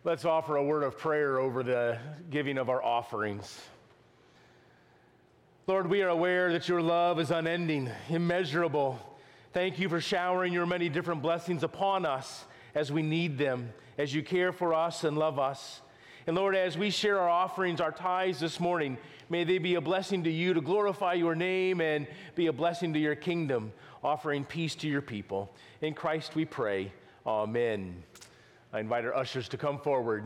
Let's offer a word of prayer over the giving of our offerings. Lord, we are aware that your love is unending, immeasurable. Thank you for showering your many different blessings upon us as we need them, as you care for us and love us. And Lord, as we share our offerings, our tithes this morning, may they be a blessing to you to glorify your name and be a blessing to your kingdom, offering peace to your people. In Christ we pray. Amen. I invite our ushers to come forward.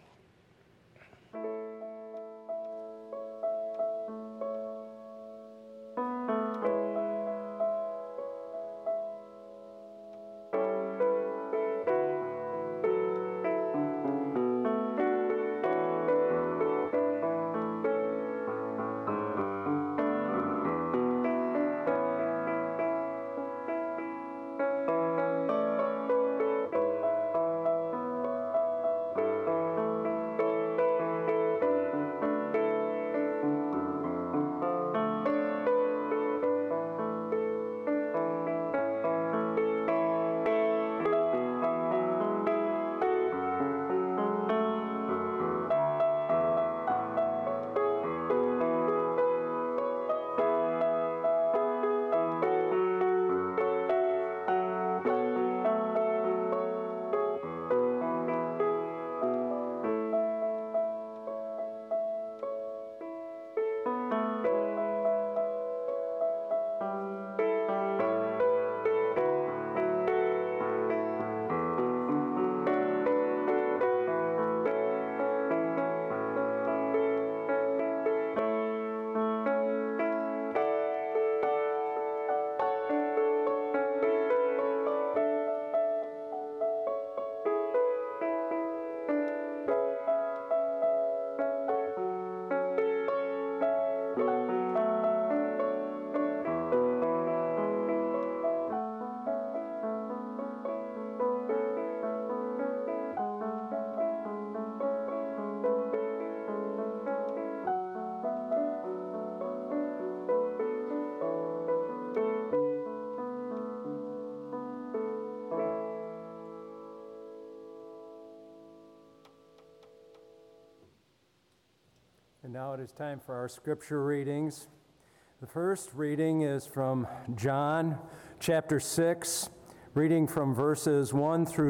And now it is time for our scripture readings. The first reading is from John chapter 6, reading from verses 1 through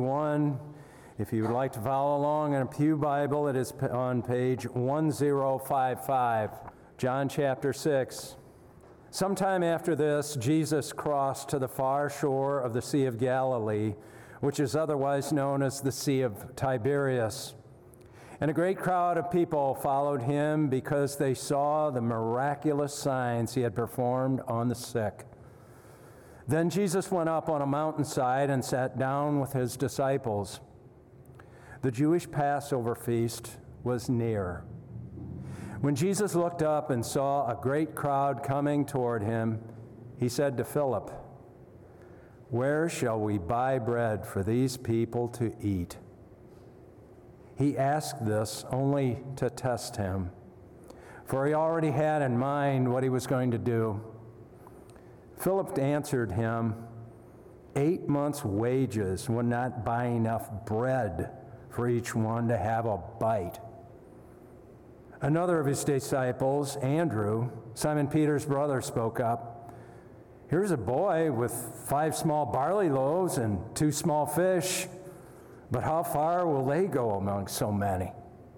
21. If you would like to follow along in a pew Bible, it is on page 1055. John chapter 6. Sometime after this, Jesus crossed to the far shore of the Sea of Galilee, which is otherwise known as the Sea of Tiberias. And a great crowd of people followed him because they saw the miraculous signs he had performed on the sick. Then Jesus went up on a mountainside and sat down with his disciples. The Jewish Passover feast was near. When Jesus looked up and saw a great crowd coming toward him, he said to Philip, "Where shall we buy bread for these people to eat?" He asked this only to test him, for he already had in mind what he was going to do. Philip answered him, 8 months' wages would not buy enough bread for each one to have a bite. Another of his disciples, Andrew, Simon Peter's brother, spoke up. "Here's a boy with 5 small barley loaves and 2 small fish. But how far will they go among so many?"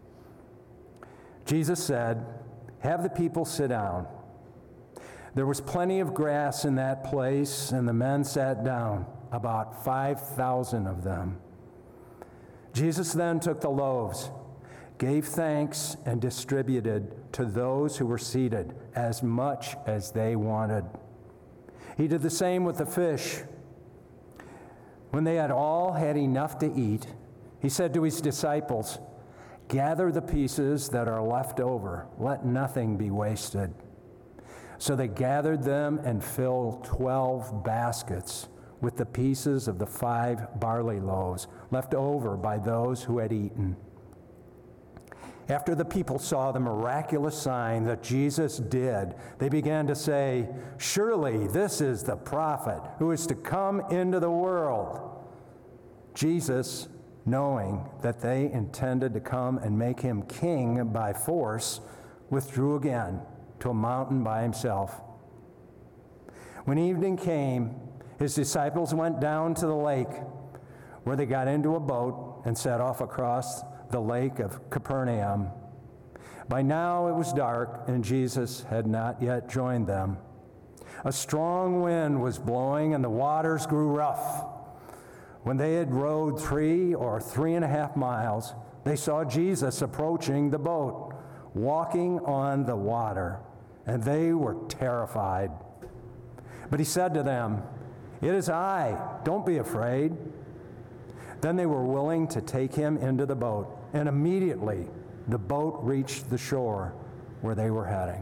Jesus said, "Have the people sit down." There was plenty of grass in that place, and the men sat down, about 5,000 of them. Jesus then took the loaves, gave thanks, and distributed to those who were seated as much as they wanted. He did the same with the fish. When they had all had enough to eat, he said to his disciples, "Gather the pieces that are left over. Let nothing be wasted." So they gathered them and filled 12 baskets with the pieces of the 5 barley loaves left over by those who had eaten. After the people saw the miraculous sign that Jesus did, they began to say, "Surely this is the prophet who is to come into the world." Jesus knowing that they intended to come and make him king by force, withdrew again to a mountain by himself. When evening came, his disciples went down to the lake, where they got into a boat and set off across the lake of Capernaum. By now it was dark, and Jesus had not yet joined them. A strong wind was blowing, and the waters grew rough. When they had rowed 3 or 3.5 miles, they saw Jesus approaching the boat, walking on the water, and they were terrified. But he said to them, "It is I, don't be afraid." Then they were willing to take him into the boat, and immediately the boat reached the shore where they were heading.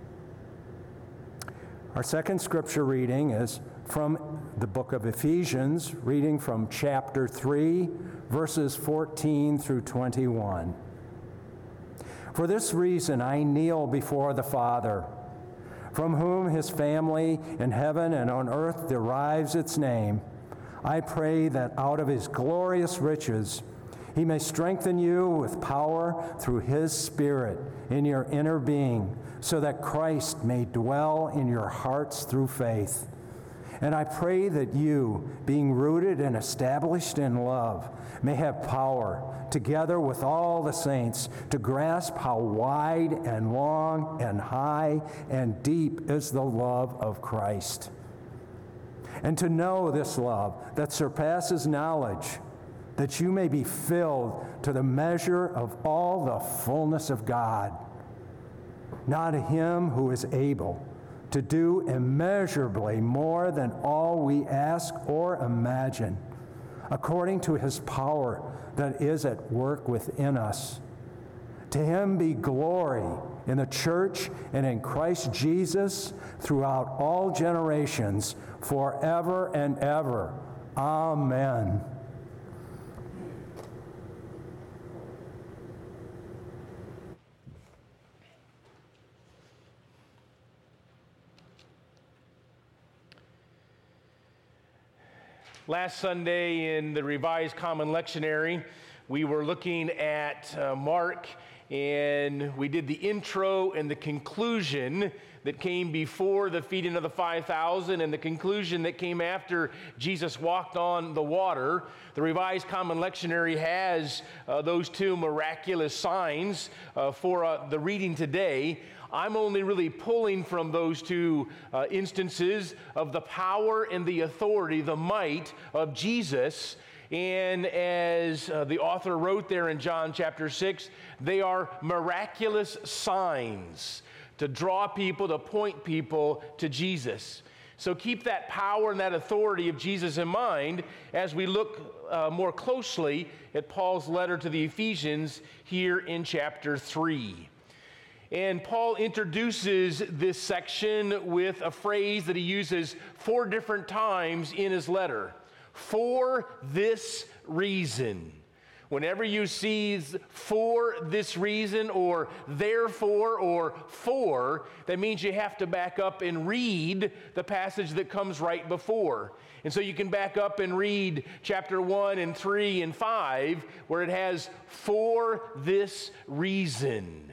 Our second scripture reading is from the book of Ephesians, reading from chapter 3, verses 14 through 21. For this reason I kneel before the Father, from whom his family in heaven and on earth derives its name. I pray that out of his glorious riches he may strengthen you with power through his Spirit in your inner being, so that Christ may dwell in your hearts through faith. And I pray that you, being rooted and established in love, may have power, together with all the saints, to grasp how wide and long and high and deep is the love of Christ, and to know this love that surpasses knowledge, that you may be filled to the measure of all the fullness of God. Now to him who is able to do immeasurably more than all we ask or imagine, according to his power that is at work within us. To him be glory in the church and in Christ Jesus throughout all generations, forever and ever. Amen. Last Sunday in the Revised Common Lectionary, we were looking at Mark, and we did the intro and the conclusion that came before the feeding of the 5,000 and the conclusion that came after Jesus walked on the water. The Revised Common Lectionary has those two miraculous signs for the reading today. I'm only really pulling from those two instances of the power and the authority, the might of Jesus. And as the author wrote there in John chapter 6, they are miraculous signs to draw people, to point people to Jesus. So keep that power and that authority of Jesus in mind as we look more closely at Paul's letter to the Ephesians here in chapter 3. And Paul introduces this section with a phrase that he uses 4 different times in his letter. For this reason. Whenever you see for this reason or therefore or for, that means you have to back up and read the passage that comes right before. And so you can back up and read chapter 1 and 3 and 5 where it has for this reason.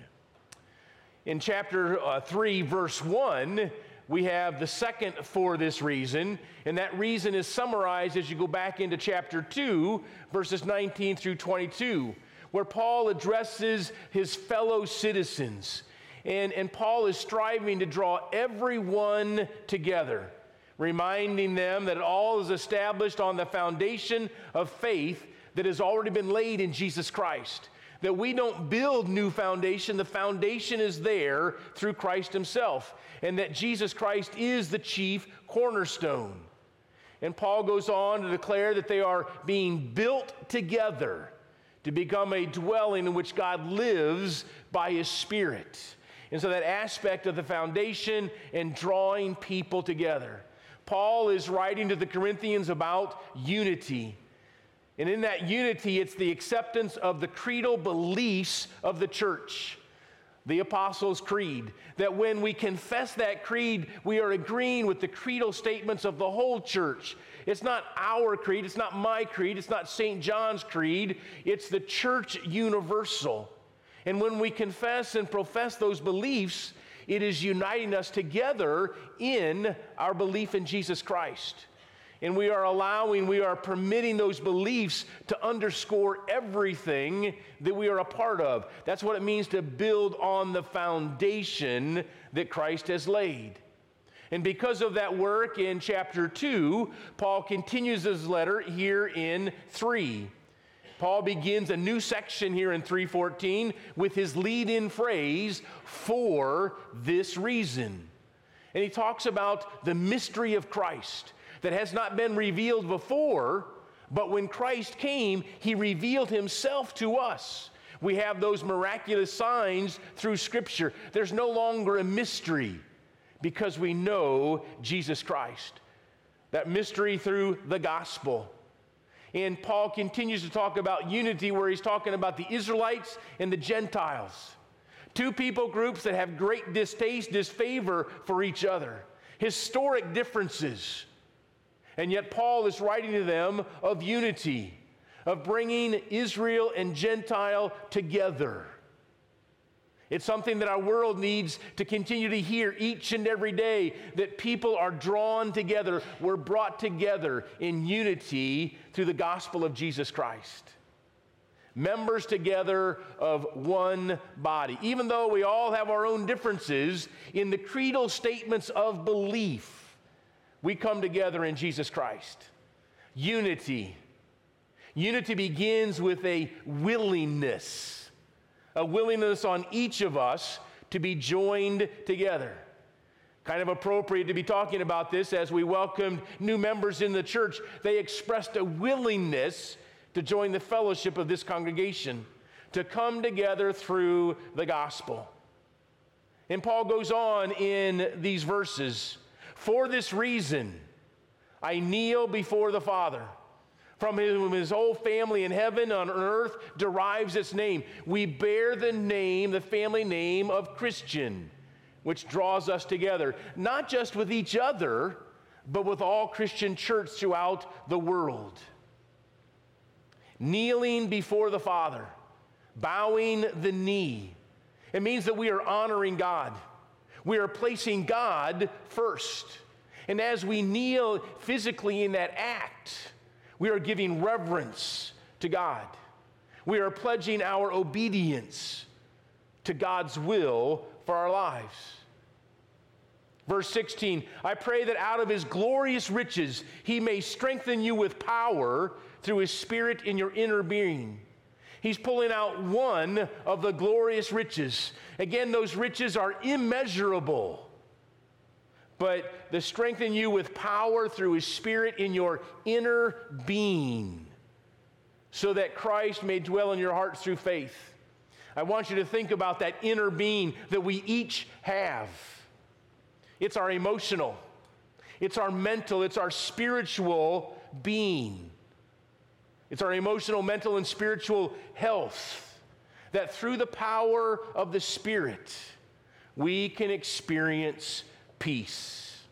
In chapter 3, verse 1, we have the second for this reason, and that reason is summarized as you go back into chapter 2, verses 19 through 22, where Paul addresses his fellow citizens. And Paul is striving to draw everyone together, reminding them that all is established on the foundation of faith that has already been laid in Jesus Christ. That we don't build new foundation. The foundation is there through Christ himself. And that Jesus Christ is the chief cornerstone. And Paul goes on to declare that they are being built together to become a dwelling in which God lives by his Spirit. And so that aspect of the foundation and drawing people together. Paul is writing to the Corinthians about unity. And in that unity, it's the acceptance of the creedal beliefs of the church, the Apostles' Creed, that when we confess that creed, we are agreeing with the creedal statements of the whole church. It's not our creed, it's not my creed, it's not St. John's creed, it's the church universal. And when we confess and profess those beliefs, it is uniting us together in our belief in Jesus Christ. And we are permitting those beliefs to underscore everything that we are a part of. That's what it means to build on the foundation that Christ has laid. And because of that work in chapter 2, Paul continues his letter here in 3. Paul begins a new section here in 3:14 with his lead-in phrase, "for this reason." And he talks about the mystery of Christ that has not been revealed before, but when Christ came, he revealed himself to us. We have those miraculous signs through Scripture. There's no longer a mystery because we know Jesus Christ. That mystery through the gospel. And Paul continues to talk about unity where he's talking about the Israelites and the Gentiles. Two people groups that have great distaste, disfavor for each other. Historic differences. And yet Paul is writing to them of unity, of bringing Israel and Gentile together. It's something that our world needs to continue to hear each and every day, that people are drawn together, we're brought together in unity through the gospel of Jesus Christ. Members together of one body. Even though we all have our own differences in the creedal statements of belief, we come together in Jesus Christ. Unity. Unity begins with a willingness on each of us to be joined together. Kind of appropriate to be talking about this as we welcomed new members in the church. They expressed a willingness to join the fellowship of this congregation, to come together through the gospel. And Paul goes on in these verses, "For this reason, I kneel before the Father, from whom his whole family in heaven and on earth derives its name. We bear the family name of Christian, which draws us together, not just with each other, but with all Christian church throughout the world." Kneeling before the Father, bowing the knee. It means that we are honoring God. We are placing God first. And as we kneel physically in that act, we are giving reverence to God. We are pledging our obedience to God's will for our lives. Verse 16, "I pray that out of his glorious riches he may strengthen you with power through his Spirit in your inner being." He's pulling out one of the glorious riches. Again, those riches are immeasurable. But to strengthen you with power through his Spirit in your inner being, so that Christ may dwell in your hearts through faith. I want you to think about that inner being that we each have. It's our emotional, it's our mental, it's our spiritual being. It's our emotional, mental, and spiritual health, that through the power of the Spirit, we can experience peace.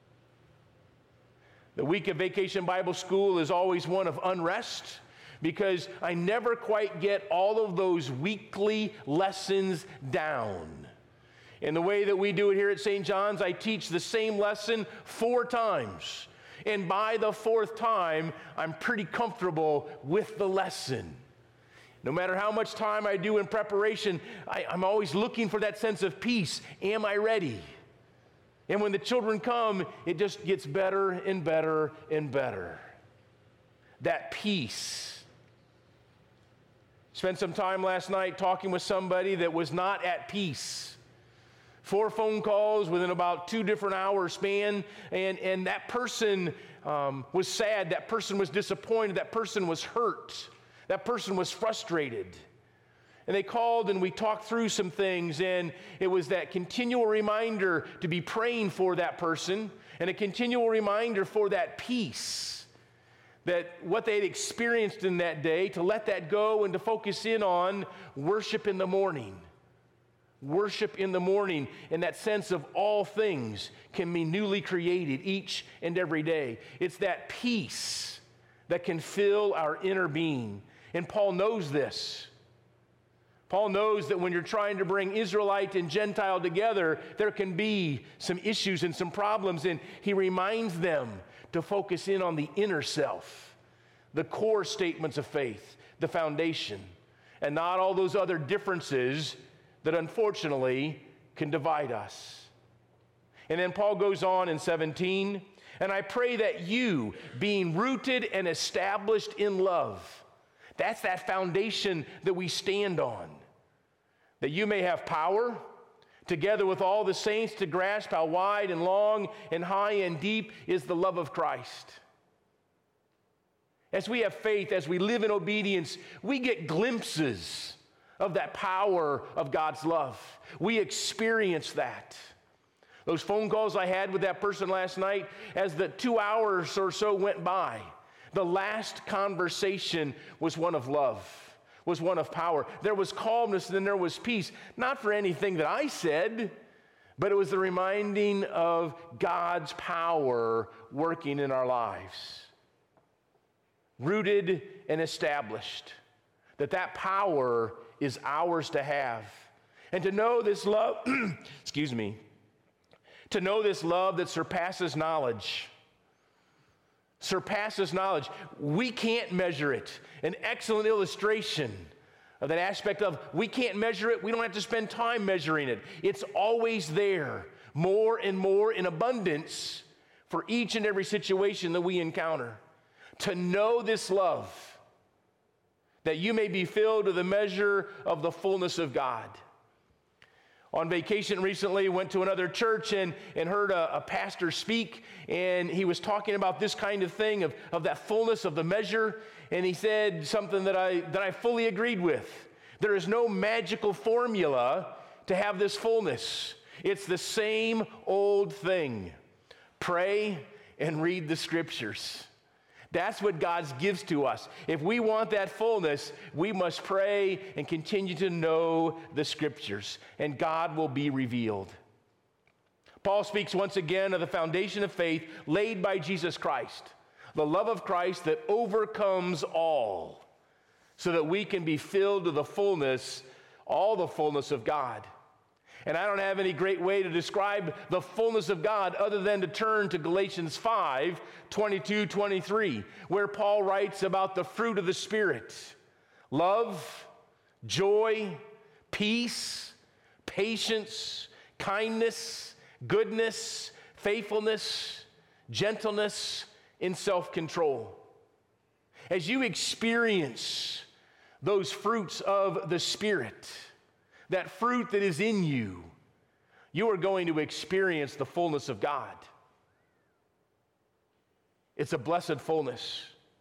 The week of Vacation Bible School is always one of unrest, because I never quite get all of those weekly lessons down. And the way that we do it here at St. John's, I teach the same lesson 4 times. And by the 4th time, I'm pretty comfortable with the lesson. No matter how much time I do in preparation, I'm always looking for that sense of peace. Am I ready? And when the children come, it just gets better and better and better. That peace. Spent some time last night talking with somebody that was not at peace. 4 phone calls within about 2 different hour span, and that person was sad, that person was disappointed, that person was hurt, that person was frustrated. And they called and we talked through some things, and it was that continual reminder to be praying for that person, and a continual reminder for that peace, that what they'd experienced in that day, to let that go and to focus in on worship in the morning. worship in the morning, and that sense of all things can be newly created each and every day. It's that peace that can fill our inner being. And Paul knows this. Paul knows that when you're trying to bring Israelite and Gentile together, there can be some issues and some problems, and he reminds them to focus in on the inner self, the core statements of faith, the foundation, and not all those other differences that unfortunately can divide us. And then Paul goes on in 17, and I pray that you, being rooted and established in love, that's that foundation that we stand on, that you may have power, together with all the saints, to grasp how wide and long and high and deep is the love of Christ. As we have faith, as we live in obedience, we get glimpses of that power of God's love. We experience that. Those phone calls I had with that person last night, as the 2 hours or so went by, the last conversation was one of love, was one of power. There was calmness and then there was peace, not for anything that I said, but it was the reminding of God's power working in our lives. Rooted and established, that power is ours to have. And to know this love, to know this love that surpasses knowledge. Surpasses knowledge. We can't measure it. An excellent illustration of that aspect of we can't measure it. We don't have to spend time measuring it. It's always there, more and more in abundance for each and every situation that we encounter. To know this love, that you may be filled to the measure of the fullness of God. On vacation recently, went to another church and heard a pastor speak, and he was talking about this kind of thing, of that fullness of the measure, and he said something that I fully agreed with. There is no magical formula to have this fullness. It's the same old thing. Pray and read the scriptures. That's what God gives to us. If we want that fullness, we must pray and continue to know the scriptures, and God will be revealed. Paul speaks once again of the foundation of faith laid by Jesus Christ, the love of Christ that overcomes all, so that we can be filled to the fullness, all the fullness of God. And I don't have any great way to describe the fullness of God other than to turn to Galatians 5, 22, 23, where Paul writes about the fruit of the Spirit: love, joy, peace, patience, kindness, goodness, faithfulness, gentleness, and self-control. As you experience those fruits of the Spirit, that fruit that is in you, you are going to experience the fullness of God. It's a blessed fullness.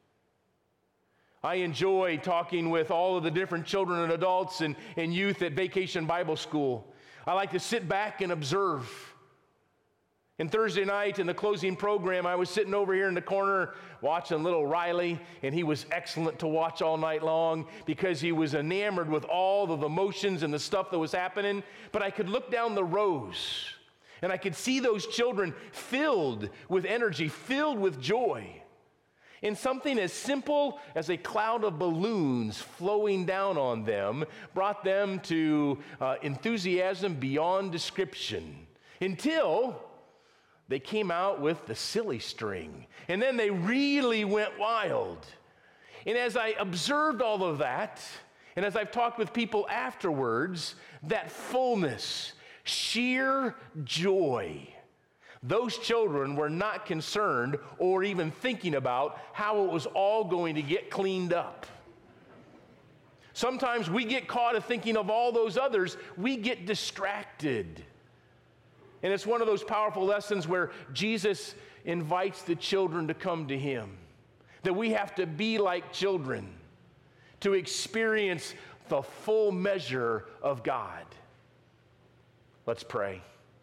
I enjoy talking with all of the different children and adults and youth at Vacation Bible School. I like to sit back and observe. And Thursday night in the closing program, I was sitting over here in the corner watching little Riley, and he was excellent to watch all night long because he was enamored with all of the emotions and the stuff that was happening. But I could look down the rows, and I could see those children filled with energy, filled with joy. And something as simple as a cloud of balloons flowing down on them brought them to enthusiasm beyond description, until they came out with the silly string, and then they really went wild. And as I observed all of that, and as I've talked with people afterwards, that fullness, sheer joy, those children were not concerned or even thinking about how it was all going to get cleaned up. Sometimes we get caught of thinking of all those others. We get distracted. And it's one of those powerful lessons where Jesus invites the children to come to him, that we have to be like children to experience the full measure of God. Let's pray.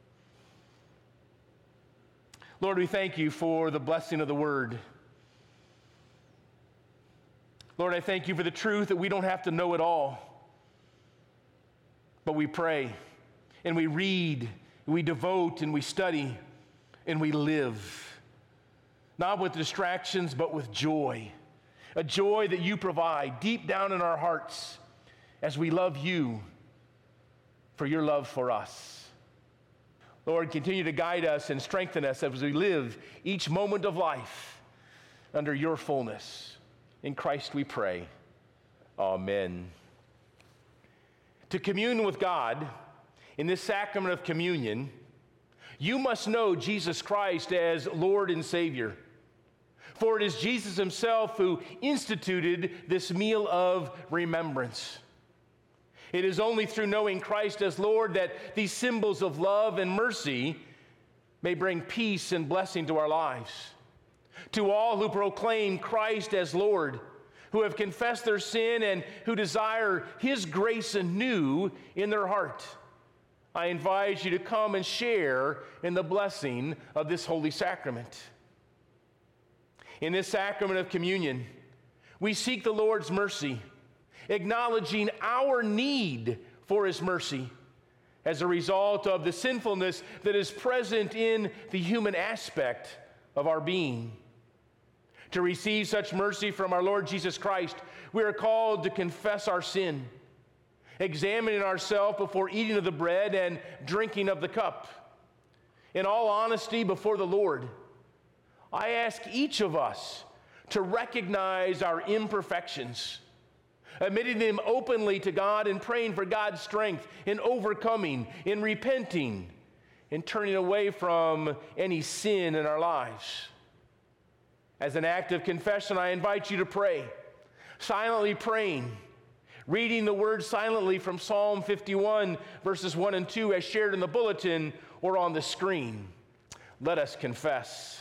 Lord, we thank you for the blessing of the word. Lord, I thank you for the truth that we don't have to know it all, but we pray and we read, we devote, and we study, and we live. Not with distractions, but with joy. A joy that you provide deep down in our hearts as we love you for your love for us. Lord, continue to guide us and strengthen us as we live each moment of life under your fullness. In Christ we pray. Amen. To commune with God in this sacrament of communion, you must know Jesus Christ as Lord and Savior. For it is Jesus himself who instituted this meal of remembrance. It is only through knowing Christ as Lord that these symbols of love and mercy may bring peace and blessing to our lives. To all who proclaim Christ as Lord, who have confessed their sin and who desire his grace anew in their heart, I invite you to come and share in the blessing of this holy sacrament. In this sacrament of communion, we seek the Lord's mercy, acknowledging our need for his mercy as a result of the sinfulness that is present in the human aspect of our being. To receive such mercy from our Lord Jesus Christ, we are called to confess our sin, examining ourselves before eating of the bread and drinking of the cup. In all honesty before the Lord, I ask each of us to recognize our imperfections, admitting them openly to God and praying for God's strength in overcoming, in repenting, in turning away from any sin in our lives. As an act of confession, I invite you to pray, silently praying, reading the word silently from Psalm 51, verses 1 and 2, as shared in the bulletin or on the screen. Let us confess.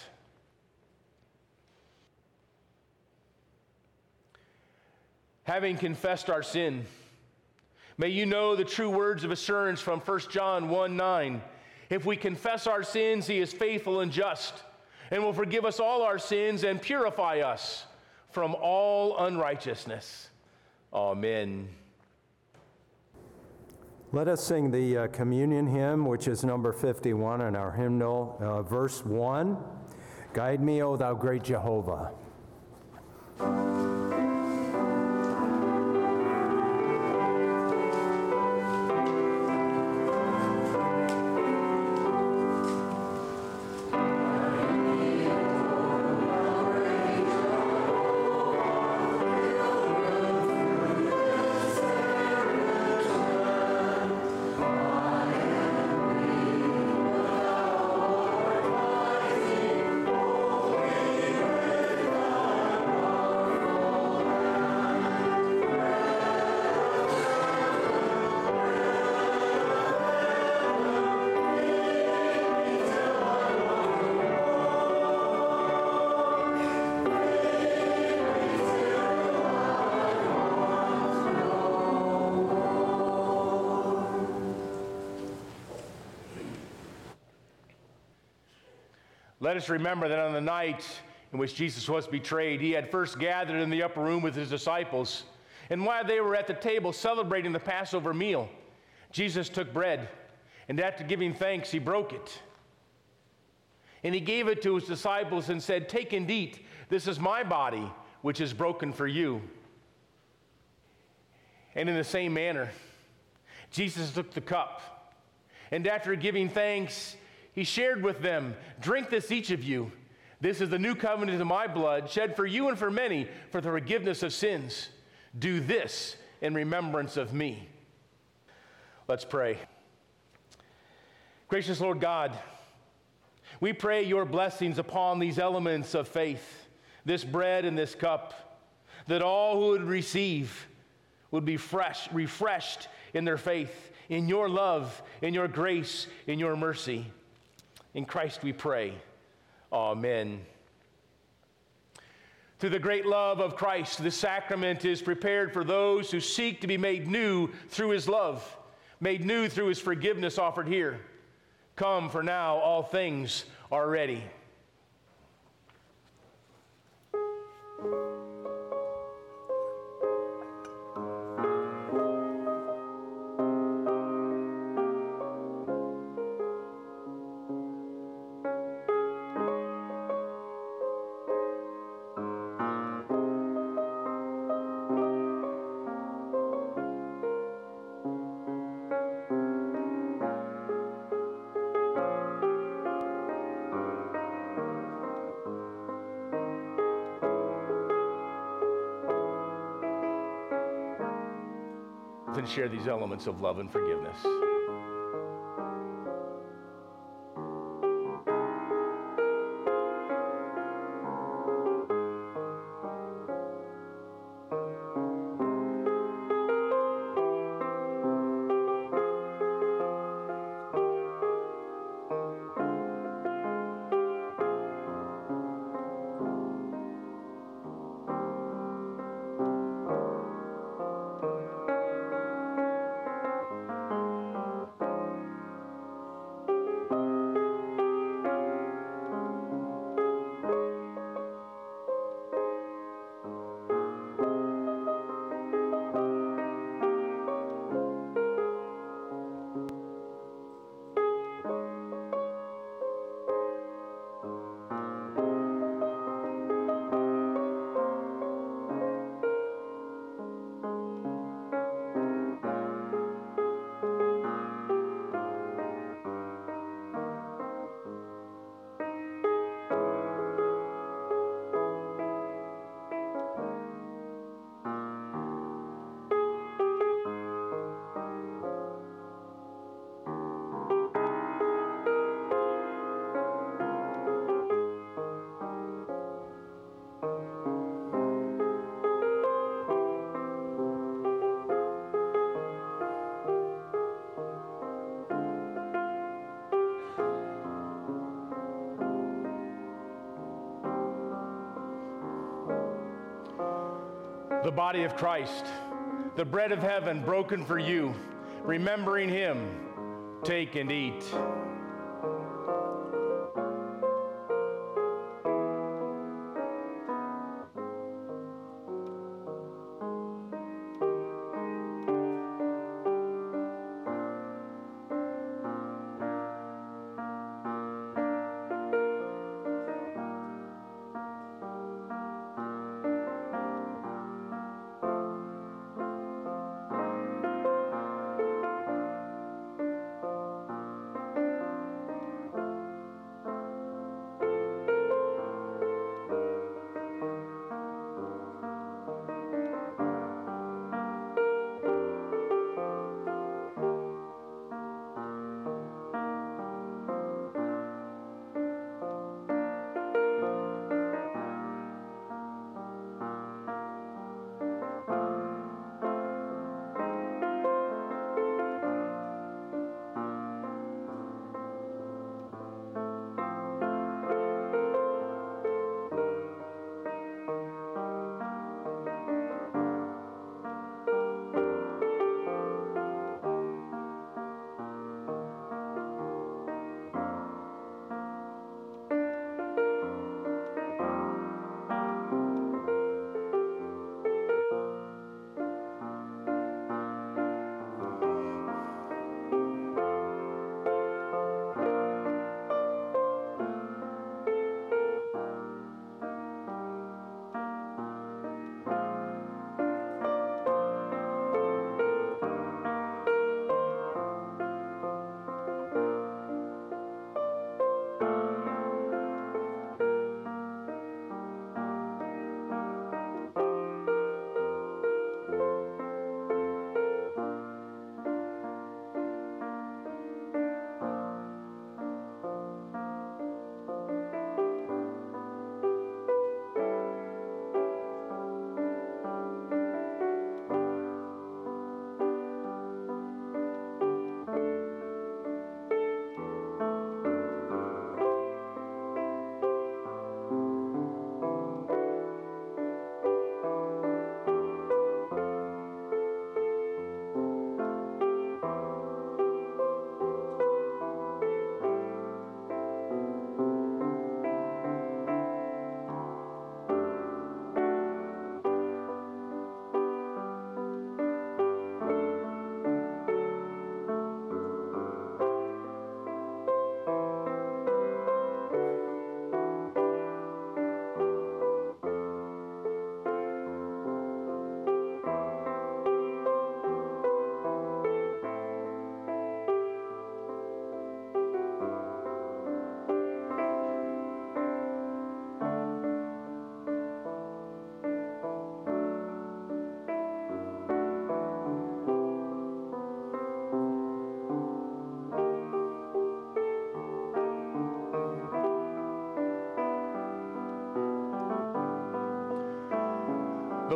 Having confessed our sin, may you know the true words of assurance from 1 John 1:9. If we confess our sins, he is faithful and just, and will forgive us all our sins and purify us from all unrighteousness. Amen. Let us sing the communion hymn, which is number 51 in our hymnal, verse 1. Guide me, O thou great Jehovah. Let us remember that on the night in which Jesus was betrayed, he had first gathered in the upper room with his disciples. And while they were at the table celebrating the Passover meal, Jesus took bread, and after giving thanks, he broke it. And he gave it to his disciples and said, "Take and eat. This is my body, which is broken for you." And in the same manner, Jesus took the cup, and after giving thanks, he shared with them, "Drink this, each of you. This is the new covenant in my blood, shed for you and for many for the forgiveness of sins. Do this in remembrance of me." Let's pray. Gracious Lord God, we pray your blessings upon these elements of faith, this bread and this cup, that all who would receive would be refreshed in their faith, in your love, in your grace, in your mercy. In Christ we pray. Amen. Through the great love of Christ, this sacrament is prepared for those who seek to be made new through his love, made new through his forgiveness offered here. Come, for now all things are ready. then share these elements of love and forgiveness. The body of Christ, the bread of heaven broken for you, remembering him, take and eat.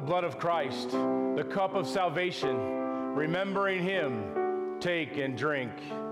blood of Christ, the cup of salvation, remembering him, take and drink.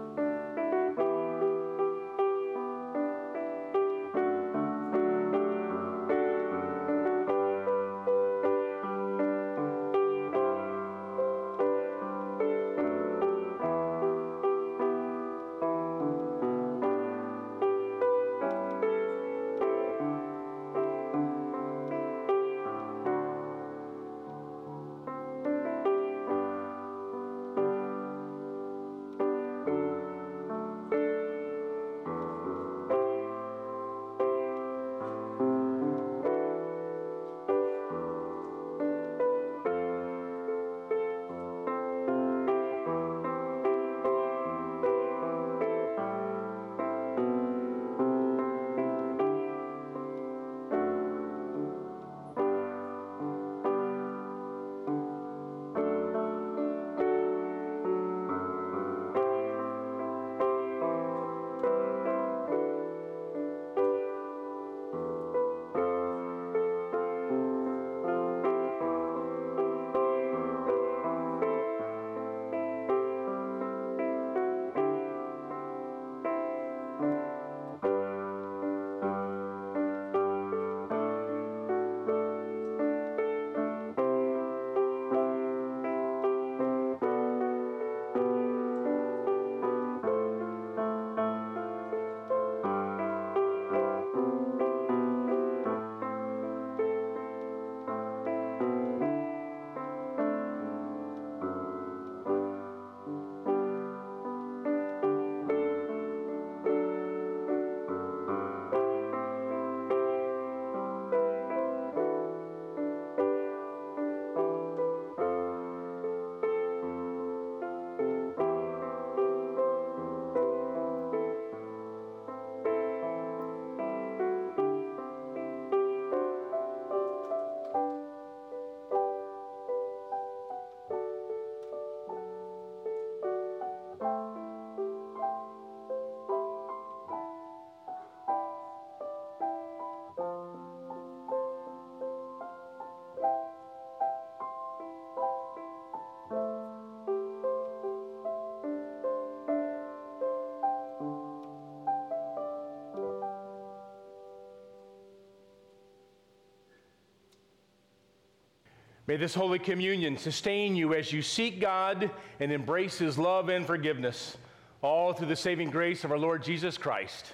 May this Holy Communion sustain you as you seek God and embrace his love and forgiveness, all through the saving grace of our Lord Jesus Christ.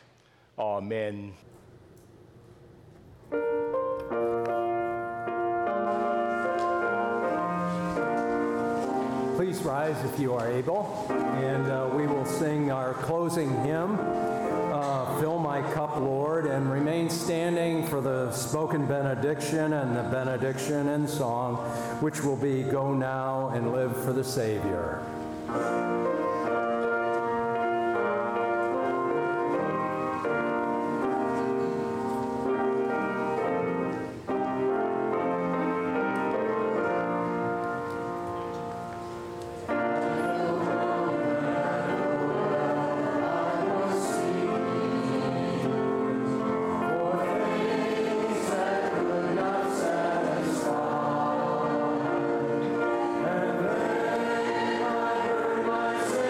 Amen. Please rise if you are able, and we will sing our closing hymn, Fill My Cup, Lord, and remain standing for the spoken benediction and the benediction and song, which will be Go Now and Live for the Savior. My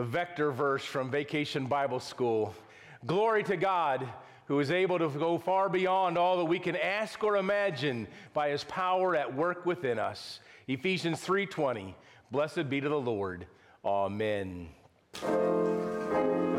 the vector verse from Vacation Bible School. Glory to God, who is able to go far beyond all that we can ask or imagine by his power at work within us. Ephesians 3:20. Blessed be to the Lord. Amen.